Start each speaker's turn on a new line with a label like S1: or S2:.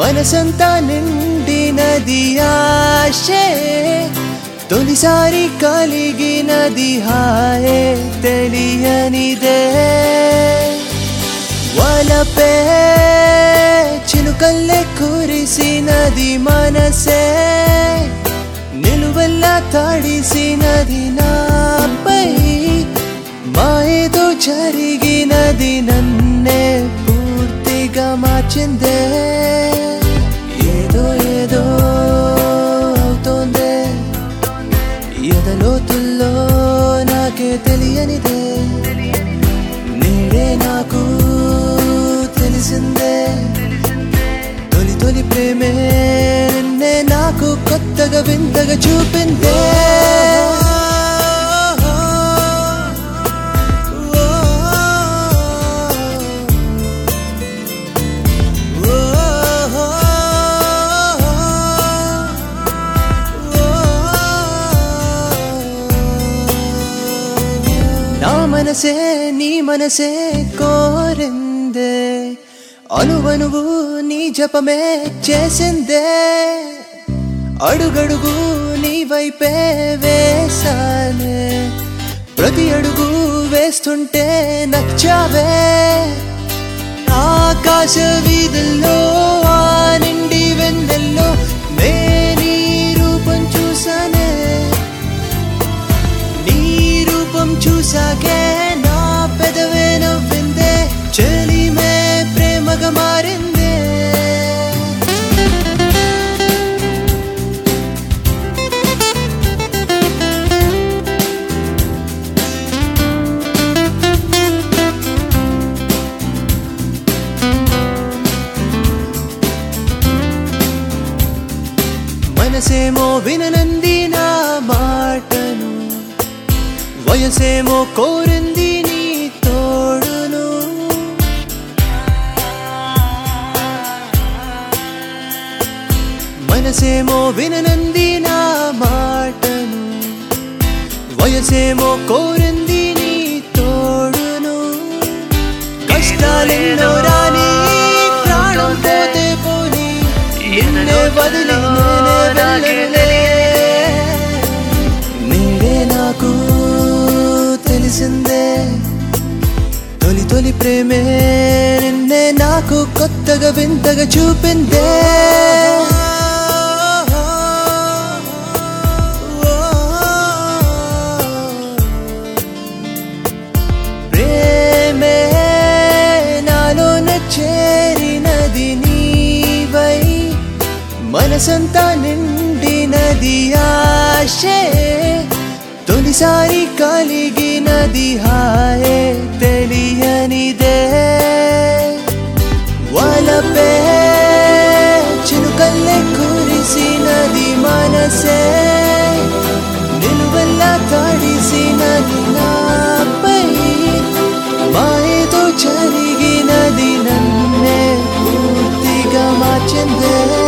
S1: మనసంతా నిండినది ఆశే తొలిసారి కలిగినది హాయే తెలియనిదే వలపే చినుకల్లే కురిసినది మనసే నిలువెల్లా తడిసినది నాపై మాయేదో జరిగినది నన్నే పూర్తిగా మార్చిందే ఏదో ఏదో అవుతోందే ఎదలోతుల్లో నాకే తెలియనిదే నేడే నాకు తెలిసిందే తొలి తొలి ప్రేమే నిన్నే నాకు కొత్తగా వింతగా చూపిందే నా మనసే నీ మనసే కోరిందే అనువనువు నీ జపమే చేసిందే అడుగడుగు నీ వైపే వేసానే ప్రతి అడుగు వేస్తుంటే నచ్చావే ఆకాశ వీధుల్లో ఆ నిండి వెన్నెల్లో నీ రూపం చూసానే నీ రూపం చూసాకే నా పెదవే నవ్విందే చెలిమే ప్రేమగా మారిందే మనసేమో విననంది నా మాటను వయసేమో కోరింది నీ తోడును మనసేమో విననంది నా మాటను వయసేమో కోరింది నీ తోడును కష్టాలెన్నో రాని ప్రాణం పోతే పోని నిన్నే వదిలి నేనే వెళ్ళనులే నేడే నాకు తెలిసిందే తొలి తొలి ప్రేమే నిన్నే నాకు కొత్తగా వింతగా చూపిందే ప్రేమే నాలోన చేరినది నీవై మనసంతా నిండినది ఆశే తొలిసారి కలిగినది హాయే తెలియనిదే వలపే చినుకల్లే కురిసినది మనసే నిలువెల్లా తడిసినది నాపై మాయేదో జరిగినది నన్నే పూర్తిగా మార్చిందే